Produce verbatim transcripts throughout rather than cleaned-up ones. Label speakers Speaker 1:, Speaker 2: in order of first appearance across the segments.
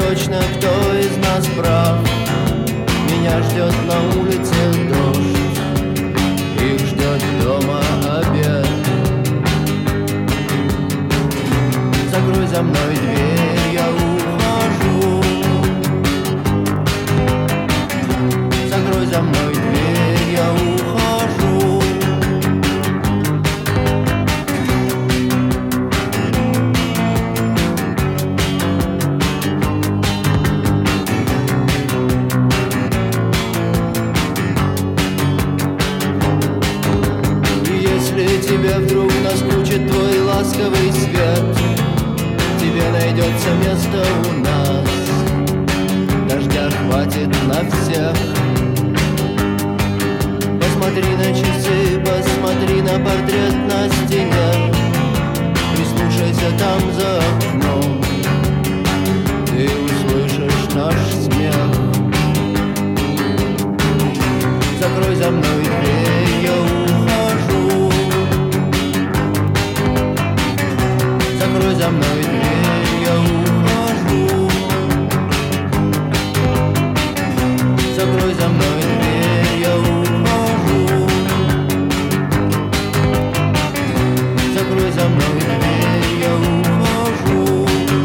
Speaker 1: точно, кто из нас прав. Меня ждет на улице дождь, их ждет дома обед. Закрой за мной дверь, я ухожу. Закрой за мной дверь, я ухожу. И если тебе вдруг наскучит твой ласковый свет, тебе найдется место у нас, дождя хватит на всех. Посмотри на часы, посмотри на портрет на стене, прислушайся там за окном, ты услышишь наш смех. Закрой за мной дверь, я ухожу. Закрой за мной дверь, я ухожу. Закрой за мной дверь, я ухожу. Закрой за мной дверь, я ухожу.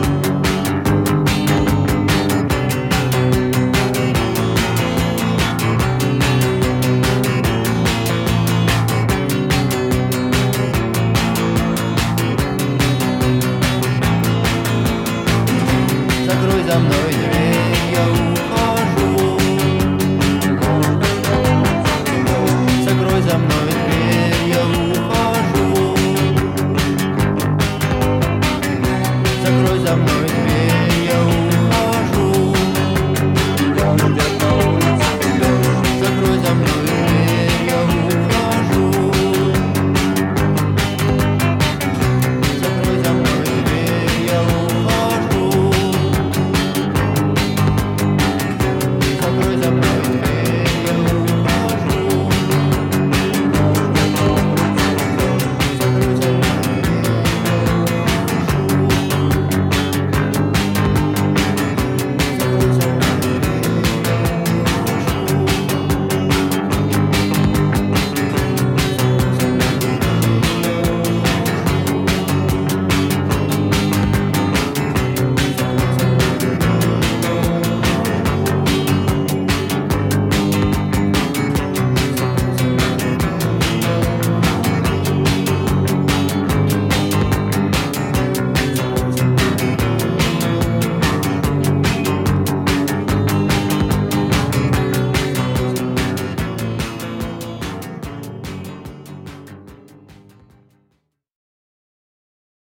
Speaker 1: Закрой за мной дверь, я ухожу. Закрой за мной дверь, я ухожу. Закрой за мной дверь.